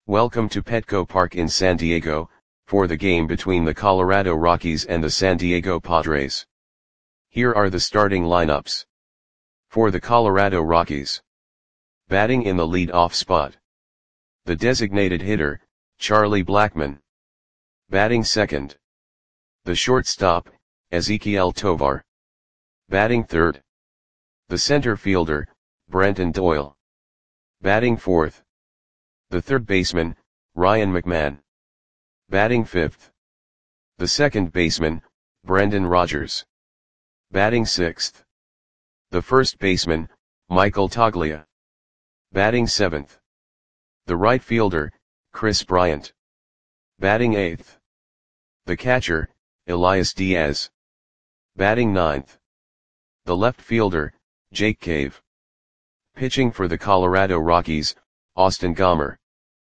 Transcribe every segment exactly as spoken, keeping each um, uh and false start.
Welcome to Petco Park in San Diego, for the game between the Colorado Rockies and the San Diego Padres. Here are the starting lineups. For the Colorado Rockies. Batting in the lead-off spot. The designated hitter, Charlie Blackmon. Batting second. The shortstop, Ezequiel Tovar. Batting third. The center fielder, Brenton Doyle. Batting fourth. The third baseman, Ryan McMahon. Batting fifth. The second baseman, Brendan Rodgers. Batting sixth. The first baseman, Michael Toglia. Batting seventh. The right fielder, Kris Bryant. Batting eighth. The catcher, Elias Diaz. Batting ninth. The left fielder, Jake Cave. Pitching for the Colorado Rockies, Austin Gomber.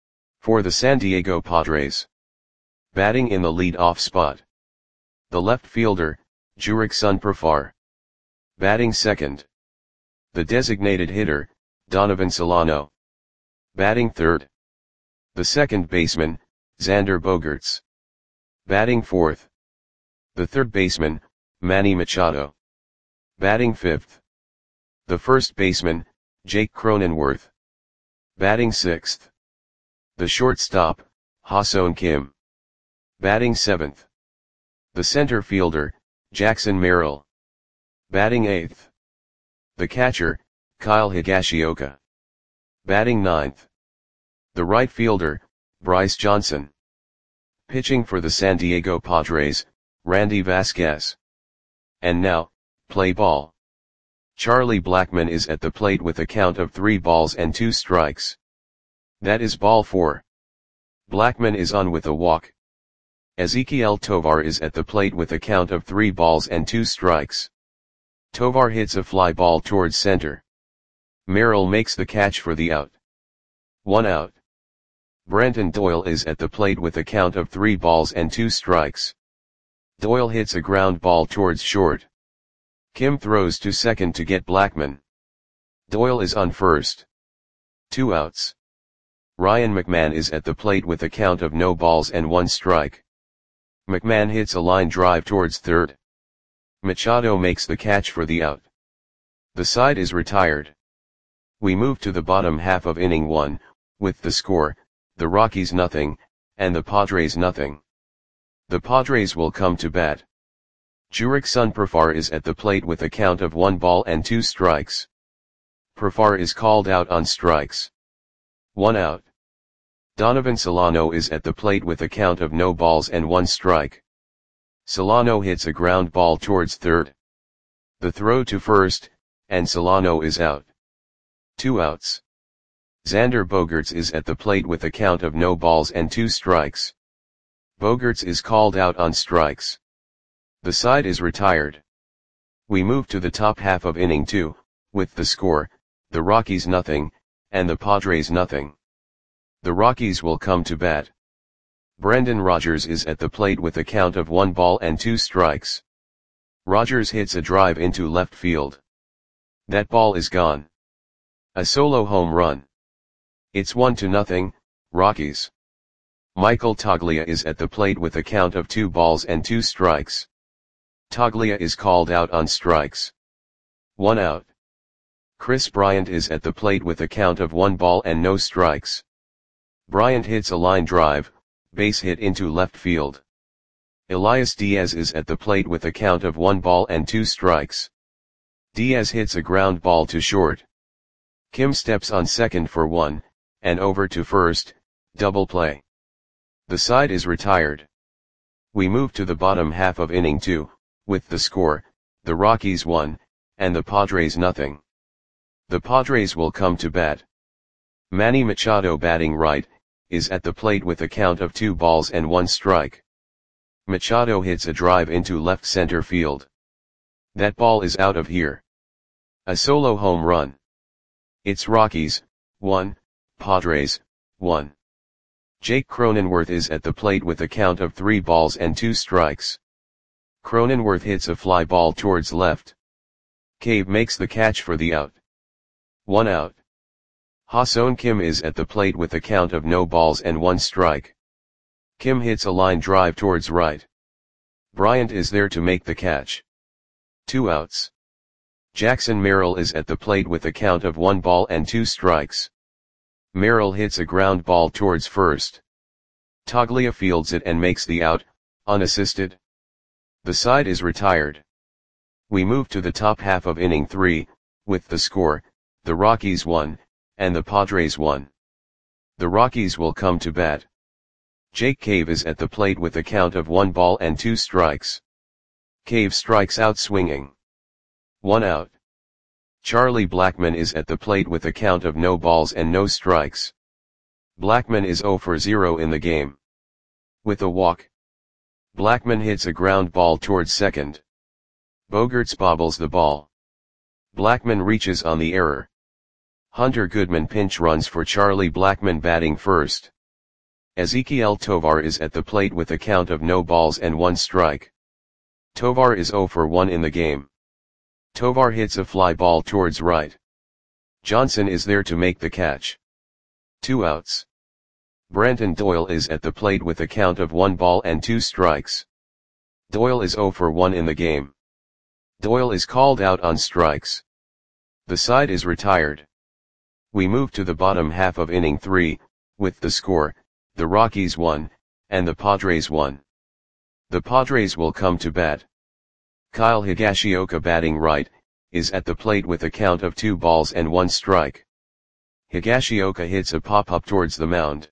For the San Diego Padres. Batting in the lead-off spot. The left fielder, Jurickson Profar. Batting second. The designated hitter, Donovan Solano. Batting third. The second baseman, Xander Bogaerts. Batting fourth. The third baseman, Manny Machado. Batting fifth. The first baseman, Jake Cronenworth. Batting sixth. The shortstop, Ha-Seong Kim. Batting seventh. The center fielder, Jackson Merrill. Batting eighth. The catcher, Kyle Higashioka. Batting ninth. The right fielder, Bryce Johnson. Pitching for the San Diego Padres, Randy Vasquez. And now, play ball. Charlie Blackmon is at the plate with a count of three balls and two strikes. That is ball four. Blackmon is on with a walk. Ezequiel Tovar is at the plate with a count of three balls and two strikes. Tovar hits a fly ball towards center. Merrill makes the catch for the out. One out. Brenton Doyle is at the plate with a count of three balls and two strikes. Doyle hits a ground ball towards short. Kim throws to second to get Blackmon. Doyle is on first. Two outs. Ryan McMahon is at the plate with a count of no balls and one strike. McMahon hits a line drive towards third. Machado makes the catch for the out. The side is retired. We move to the bottom half of inning one, with the score, the Rockies nothing, and the Padres nothing. The Padres will come to bat. Jurickson Profar is at the plate with a count of one ball and two strikes. Profar is called out on strikes. One out. Donovan Solano is at the plate with a count of no balls and one strike. Solano hits a ground ball towards third. The throw to first, and Solano is out. Two outs. Xander Bogaerts is at the plate with a count of no balls and two strikes. Bogaerts is called out on strikes. The side is retired. We move to the top half of inning two, with the score, the Rockies nothing, and the Padres nothing. The Rockies will come to bat. Brendan Rodgers is at the plate with a count of one ball and two strikes. Rodgers hits a drive into left field. That ball is gone. A solo home run. It's one to nothing, Rockies. Michael Toglia is at the plate with a count of two balls and two strikes. Toglia is called out on strikes. One out. Kris Bryant is at the plate with a count of one ball and no strikes. Bryant hits a line drive, base hit into left field. Elias Diaz is at the plate with a count of one ball and two strikes. Diaz hits a ground ball to short. Kim steps on second for one, and over to first, double play. The side is retired. We move to the bottom half of inning two, with the score, the Rockies one, and the Padres nothing. The Padres will come to bat. Manny Machado batting right, is at the plate with a count of two balls and one strike. Machado hits a drive into left center field. That ball is out of here. A solo home run. It's Rockies, one, Padres, one. Jake Cronenworth is at the plate with a count of three balls and two strikes. Cronenworth hits a fly ball towards left. Cave makes the catch for the out. One out. Ha-seon Kim is at the plate with a count of no balls and one strike. Kim hits a line drive towards right. Bryant is there to make the catch. Two outs. Jackson Merrill is at the plate with a count of one ball and two strikes. Merrill hits a ground ball towards first. Toglia fields it and makes the out, unassisted. The side is retired. We move to the top half of inning three, with the score, the Rockies won, and the Padres won. The Rockies will come to bat. Jake Cave is at the plate with a count of one ball and two strikes. Cave strikes out swinging. One out. Charlie Blackmon is at the plate with a count of no balls and no strikes. Blackmon is zero for zero in the game. With a walk. Blackmon hits a ground ball towards second. Bogaerts bobbles the ball. Blackmon reaches on the error. Hunter Goodman pinch runs for Charlie Blackmon batting first. Ezequiel Tovar is at the plate with a count of no balls and one strike. Tovar is zero for one in the game. Tovar hits a fly ball towards right. Johnson is there to make the catch. Two outs. Brenton Doyle is at the plate with a count of one ball and two strikes. Doyle is zero for one in the game. Doyle is called out on strikes. The side is retired. We move to the bottom half of inning three, with the score, the Rockies won, and the Padres won. The Padres will come to bat. Kyle Higashioka batting right, is at the plate with a count of two balls and one strike. Higashioka hits a pop-up towards the mound.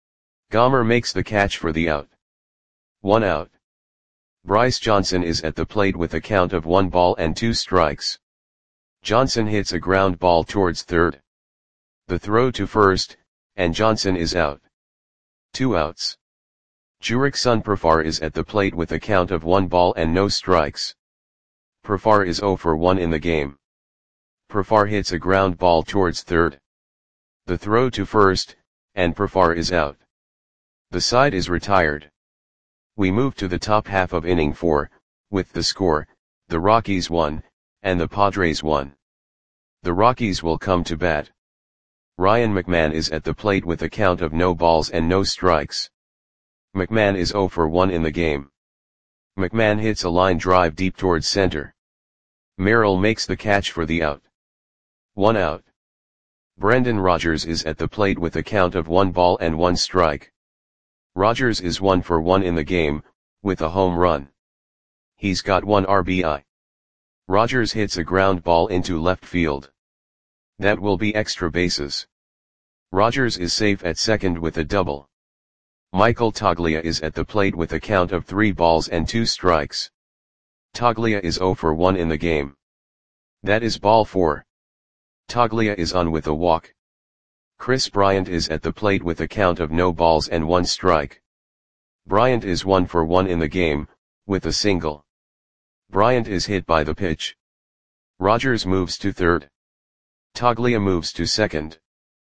Gomer makes the catch for the out. One out. Bryce Johnson is at the plate with a count of one ball and two strikes. Johnson hits a ground ball towards third. The throw to first, and Johnson is out. Two outs. Jurickson Profar is at the plate with a count of one ball and no strikes. Profar is zero for one in the game. Profar hits a ground ball towards third. The throw to first, and Profar is out. The side is retired. We move to the top half of inning four, with the score, the Rockies won, and the Padres won. The Rockies will come to bat. Ryan McMahon is at the plate with a count of no balls and no strikes. McMahon is zero for one in the game. McMahon hits a line drive deep towards center. Merrill makes the catch for the out. One out. Brendan Rodgers is at the plate with a count of one ball and one strike. Rodgers is one for one in the game, with a home run. He's got one R B I. Rodgers hits a ground ball into left field. That will be extra bases. Rodgers is safe at second with a double. Michael Toglia is at the plate with a count of three balls and two strikes. Toglia is zero for one in the game. That is ball four. Toglia is on with a walk. Chris Bryant is at the plate with a count of no balls and one strike. Bryant is one for one in the game, with a single. Bryant is hit by the pitch. Rodgers moves to third. Toglia moves to second.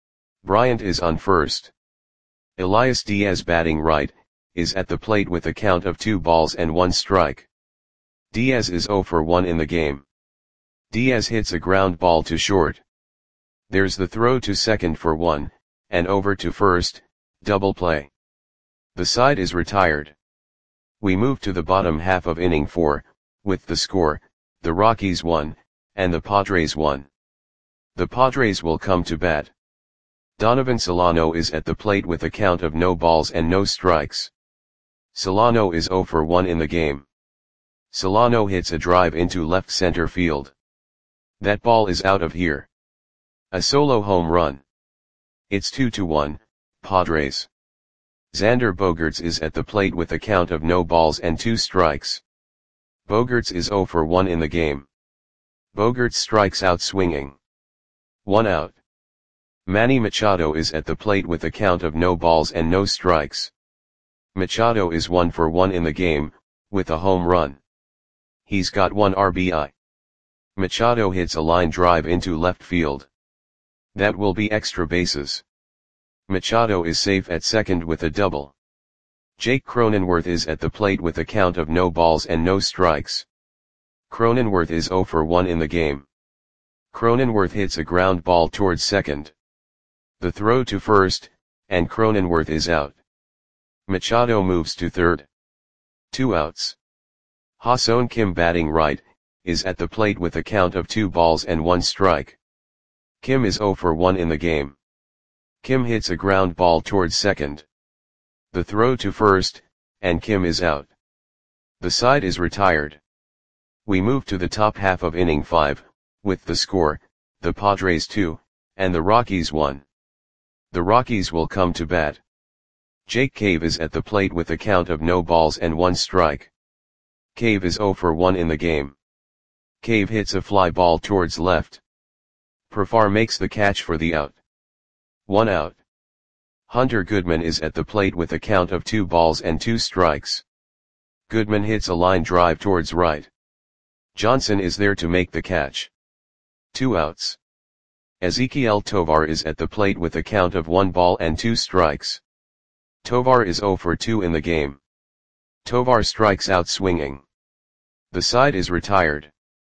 Bryant is on first. Elias Diaz batting right, is at the plate with a count of two balls and one strike. Diaz is zero for one in the game. Diaz hits a ground ball to short. There's the throw to second for one, and over to first, double play. The side is retired. We move to the bottom half of inning four, with the score, the Rockies won, and the Padres won. The Padres will come to bat. Donovan Solano is at the plate with a count of no balls and no strikes. Solano is zero for one in the game. Solano hits a drive into left center field. That ball is out of here. A solo home run. It's two to one, Padres. Xander Bogaerts is at the plate with a count of no balls and two strikes. Bogaerts is zero for one in the game. Bogaerts strikes out swinging. One out. Manny Machado is at the plate with a count of no balls and no strikes. Machado is one for one in the game, with a home run. He's got one R B I. Machado hits a line drive into left field. That will be extra bases. Machado is safe at second with a double. Jake Cronenworth is at the plate with a count of no balls and no strikes. Cronenworth is zero for one in the game. Cronenworth hits a ground ball towards second. The throw to first, and Cronenworth is out. Machado moves to third. Two outs. Ha-Seong Kim, batting right, is at the plate with a count of two balls and one strike. Kim is zero for one in the game. Kim hits a ground ball towards second. The throw to first, and Kim is out. The side is retired. We move to the top half of inning five, with the score, the Padres two, and the Rockies one. The Rockies will come to bat. Jake Cave is at the plate with a count of no balls and one strike. Cave is zero for one in the game. Cave hits a fly ball towards left. Profar makes the catch for the out. One out. Hunter Goodman is at the plate with a count of two balls and two strikes. Goodman hits a line drive towards right. Johnson is there to make the catch. Two outs. Ezequiel Tovar is at the plate with a count of one ball and two strikes. Tovar is zero for two in the game. Tovar strikes out swinging. The side is retired.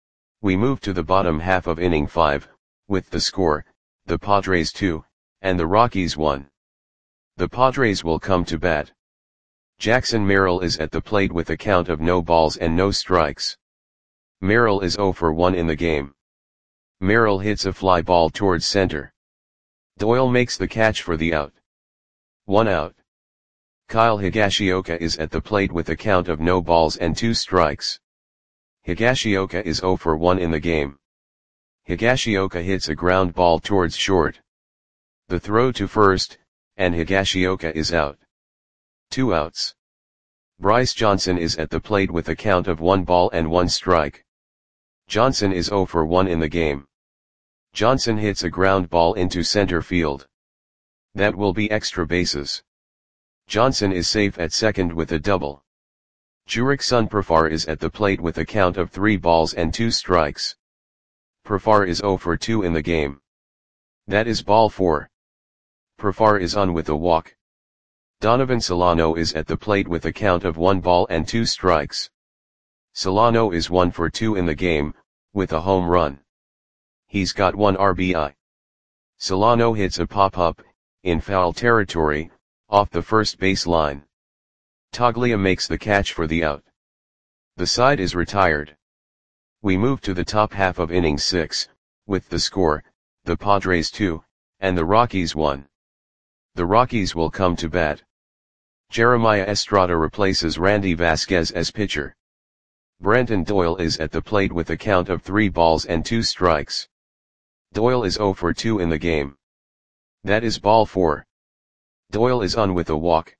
We move to the bottom half of inning five, with the score, the Padres two, and the Rockies one. The Padres will come to bat. Jackson Merrill is at the plate with a count of no balls and no strikes. Merrill is zero for one in the game. Merrill hits a fly ball towards center. Doyle makes the catch for the out. One out. Kyle Higashioka is at the plate with a count of no balls and two strikes. Higashioka is zero for one in the game. Higashioka hits a ground ball towards short. The throw to first, and Higashioka is out. Two outs. Bryce Johnson is at the plate with a count of one ball and one strike. Johnson is zero for one in the game. Johnson hits a ground ball into center field. That will be extra bases. Johnson is safe at second with a double. Jurickson Profar is at the plate with a count of three balls and two strikes. Profar is zero for two in the game. That is ball four. Profar is on with a walk. Donovan Solano is at the plate with a count of one ball and two strikes. Solano is one for two in the game, with a home run. He's got one R B I. Solano hits a pop-up, in foul territory, off the first base line. Toglia makes the catch for the out. The side is retired. We move to the top half of inning six, with the score, the Padres two, and the Rockies one. The Rockies will come to bat. Jeremiah Estrada replaces Randy Vasquez as pitcher. Brenton Doyle is at the plate with a count of three balls and two strikes. Doyle is zero for two in the game. That is ball four. Doyle is on with a walk.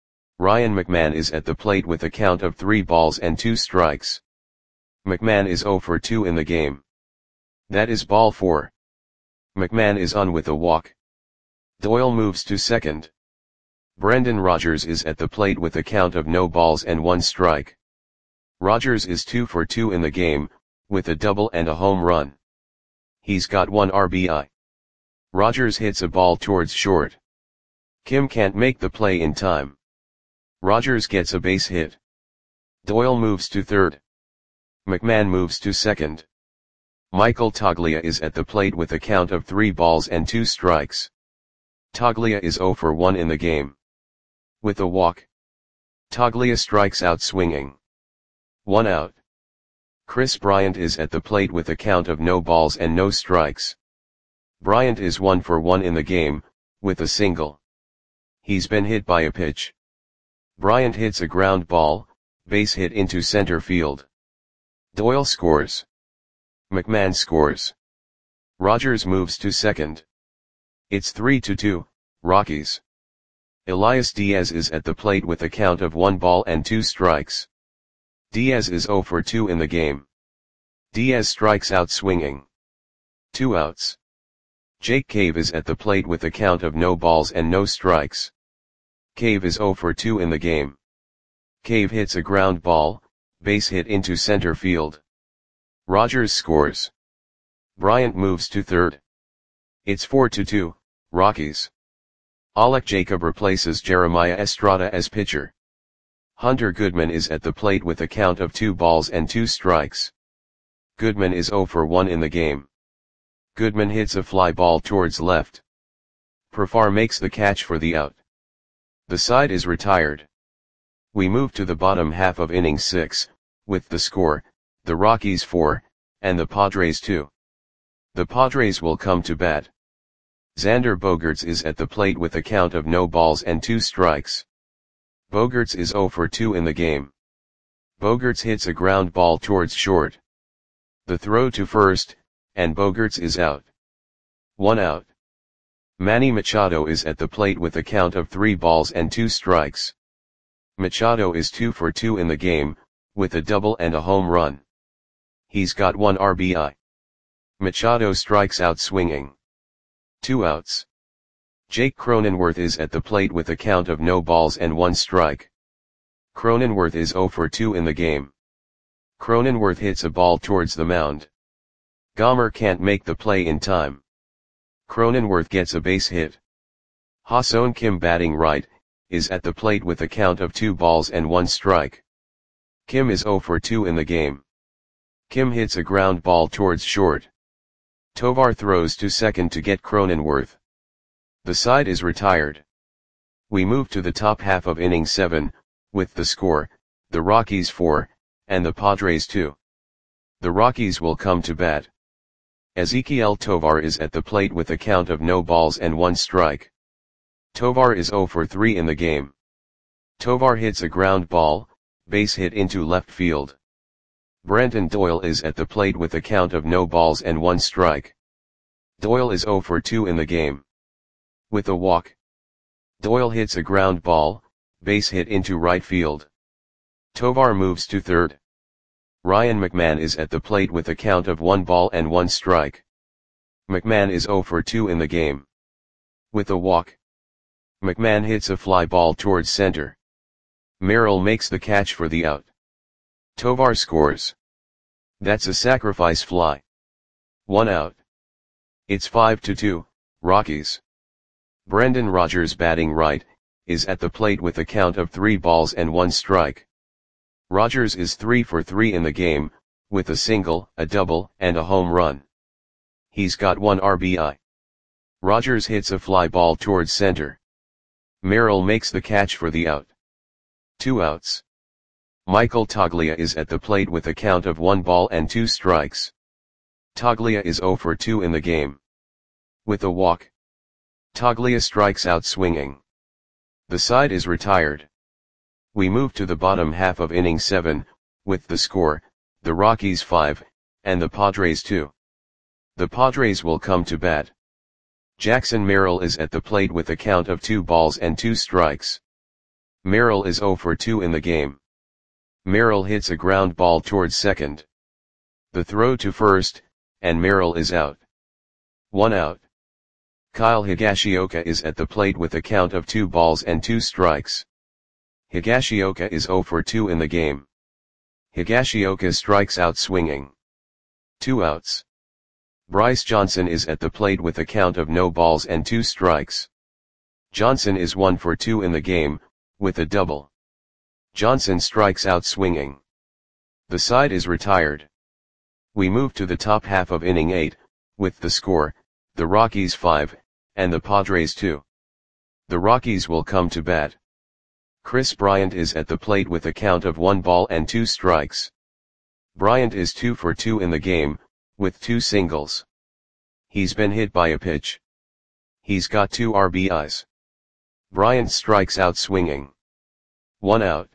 Ryan McMahon is at the plate with a count of three balls and two strikes. McMahon is zero for two in the game. That is ball four. McMahon is on with a walk. Doyle moves to second. Brendan Rodgers is at the plate with a count of no balls and one strike. Rodgers is two for two in the game, with a double and a home run. He's got one R B I. Rodgers hits a ball towards short. Kim can't make the play in time. Rodgers gets a base hit. Doyle moves to third. McMahon moves to second. Michael Toglia is at the plate with a count of three balls and two strikes. Toglia is zero for one in the game. With a walk. Toglia strikes out swinging. One out. Chris Bryant is at the plate with a count of no balls and no strikes. Bryant is one for one in the game, with a single. He's been hit by a pitch. Bryant hits a ground ball, base hit into center field. Doyle scores. McMahon scores. Rodgers moves to second. It's three to two, Rockies. Elias Diaz is at the plate with a count of one ball and two strikes. Diaz is zero for two in the game. Diaz strikes out swinging. Two outs. Jake Cave is at the plate with a count of no balls and no strikes. Cave is zero for two in the game. Cave hits a ground ball, base hit into center field. Rodgers scores. Bryant moves to third. It's four to two, Rockies. Alec Jacob replaces Jeremiah Estrada as pitcher. Hunter Goodman is at the plate with a count of two balls and two strikes. Goodman is zero for one in the game. Goodman hits a fly ball towards left. Profar makes the catch for the out. The side is retired. We move to the bottom half of inning six, with the score, the Rockies four, and the Padres two. The Padres will come to bat. Xander Bogaerts is at the plate with a count of no balls and two strikes. Bogaerts is oh for two in the game. Bogaerts hits a ground ball towards short. The throw to first, and Bogaerts is out. One out. Manny Machado is at the plate with a count of three balls and two strikes. Machado is two for two in the game, with a double and a home run. He's got one R B I. Machado strikes out swinging. Two outs. Jake Cronenworth is at the plate with a count of no balls and one strike. Cronenworth is oh for two in the game. Cronenworth hits a ball towards the mound. Gomer can't make the play in time. Cronenworth gets a base hit. Ha-Seong Kim, batting right, is at the plate with a count of two balls and one strike. Kim is oh for two in the game. Kim hits a ground ball towards short. Tovar throws to second to get Cronenworth. The side is retired. We move to the top half of inning seven, with the score, the Rockies four, and the Padres two. The Rockies will come to bat. Ezequiel Tovar is at the plate with a count of no balls and one strike. Tovar is oh for three in the game. Tovar hits a ground ball, base hit into left field. Brenton Doyle is at the plate with a count of no balls and one strike. Doyle is oh for two in the game. With a walk. Doyle hits a ground ball, base hit into right field. Tovar moves to third. Ryan McMahon is at the plate with a count of one ball and one strike. McMahon is oh for two in the game. With a walk. McMahon hits a fly ball towards center. Merrill makes the catch for the out. Tovar scores. That's a sacrifice fly. One out. It's five to two, Rockies. Brendan Rodgers, batting right, is at the plate with a count of three balls and one strike. Rodgers is three for three in the game, with a single, a double, and a home run. He's got one R B I. Rodgers hits a fly ball towards center. Merrill makes the catch for the out. Two outs. Michael Toglia is at the plate with a count of one ball and two strikes. Toglia is oh for two in the game. With a walk. Toglia strikes out swinging. The side is retired. We move to the bottom half of inning seven, with the score, the Rockies five, and the Padres two. The Padres will come to bat. Jackson Merrill is at the plate with a count of two balls and two strikes. Merrill is oh for two in the game. Merrill hits a ground ball towards second. The throw to first, and Merrill is out. One out. Kyle Higashioka is at the plate with a count of two balls and two strikes. Higashioka is oh for two in the game. Higashioka strikes out swinging. Two outs. Bryce Johnson is at the plate with a count of no balls and two strikes. Johnson is one for two in the game, with a double. Johnson strikes out swinging. The side is retired. We move to the top half of inning eight, with the score, the Rockies five, and the Padres two. The Rockies will come to bat. Chris Bryant is at the plate with a count of one ball and two strikes. Bryant is two for two in the game, with two singles. He's been hit by a pitch. He's got two R B Is. Bryant strikes out swinging. One out.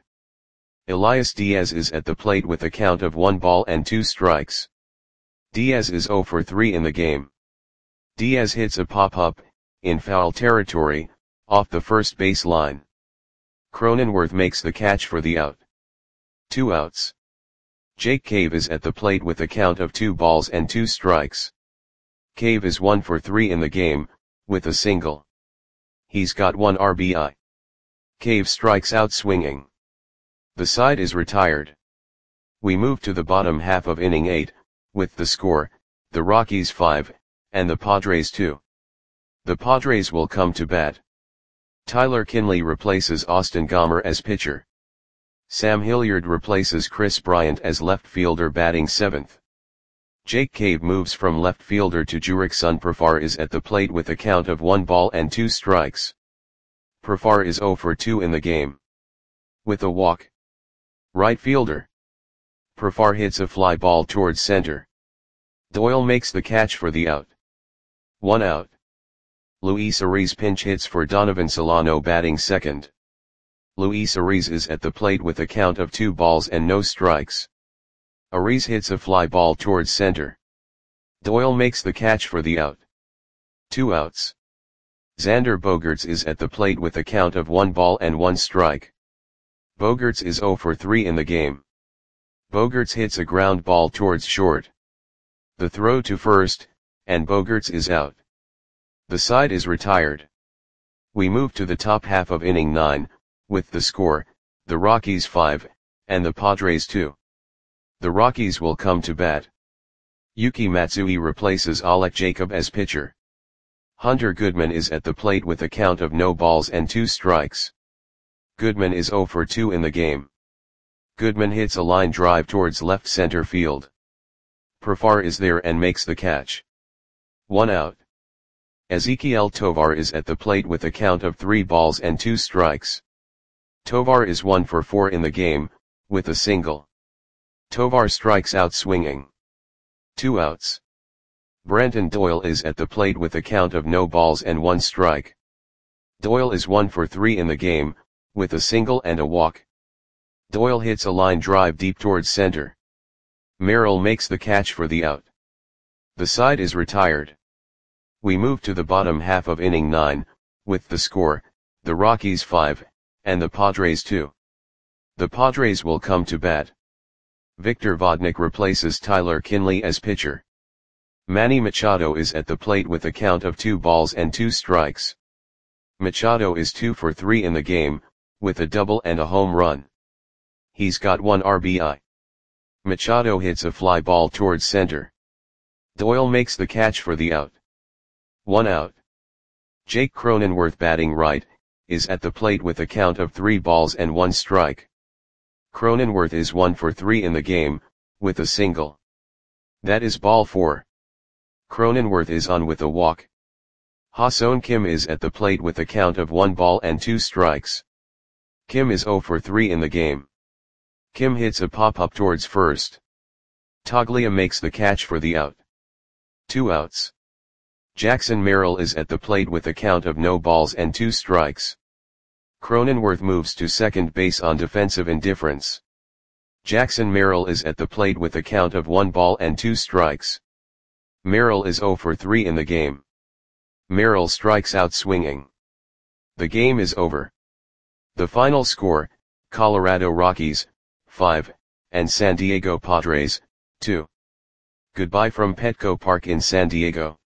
Elias Diaz is at the plate with a count of one ball and two strikes. Diaz is oh for three in the game. Diaz hits a pop-up, in foul territory, off the first base line. Cronenworth makes the catch for the out. Two outs. Jake Cave is at the plate with a count of two balls and two strikes. Cave is one for three in the game, with a single. He's got one R B I. Cave strikes out swinging. The side is retired. We move to the bottom half of inning eight, with the score, the Rockies five, and the Padres two. The Padres will come to bat. Tyler Kinley replaces Austin Gomer as pitcher. Sam Hilliard replaces Chris Bryant as left fielder, batting seventh. Jake Cave moves from left fielder to Jurickson. Profar is at the plate with a count of one ball and two strikes. Profar is zero for two in the game. With a walk. Right fielder. Profar hits a fly ball towards center. Doyle makes the catch for the out. One out. Luis Ariz pinch hits for Donovan Solano batting second. Luis Ariz is at the plate with a count of two balls and no strikes. Ariz hits a fly ball towards center. Doyle makes the catch for the out. Two outs. Xander Bogaerts is at the plate with a count of one ball and one strike. Bogaerts is zero for three in the game. Bogaerts hits a ground ball towards short. The throw to first, and Bogaerts is out. The side is retired. We move to the top half of inning nine, with the score, the Rockies five, and the Padres two. The Rockies will come to bat. Yuki Matsui replaces Alec Jacob as pitcher. Hunter Goodman is at the plate with a count of no balls and two strikes. Goodman is zero for two in the game. Goodman hits a line drive towards left center field. Profar is there and makes the catch. One out. Ezequiel Tovar is at the plate with a count of three balls and two strikes. Tovar is one for four in the game, with a single. Tovar strikes out swinging. Two outs. Brenton Doyle is at the plate with a count of no balls and one strike. Doyle is one for three in the game, with a single and a walk. Doyle hits a line drive deep towards center. Merrill makes the catch for the out. The side is retired. We move to the bottom half of inning nine, with the score, the Rockies five, and the Padres two. The Padres will come to bat. Victor Vodnik replaces Tyler Kinley as pitcher. Manny Machado is at the plate with a count of two balls and two strikes. Machado is two for three in the game, with a double and a home run. He's got one R B I. Machado hits a fly ball towards center. Doyle makes the catch for the out. One out. Jake Cronenworth batting right, is at the plate with a count of three balls and one strike. Cronenworth is one for three in the game, with a single. That is ball four. Cronenworth is on with a walk. Ha-Seong Kim is at the plate with a count of one ball and two strikes. Kim is zero for three in the game. Kim hits a pop-up towards first. Toglia makes the catch for the out. Two outs. Jackson Merrill is at the plate with a count of no balls and two strikes. Cronenworth moves to second base on defensive indifference. Jackson Merrill is at the plate with a count of one ball and two strikes. Merrill is zero for three in the game. Merrill strikes out swinging. The game is over. The final score, Colorado Rockies, five, and San Diego Padres, two. Goodbye from Petco Park in San Diego.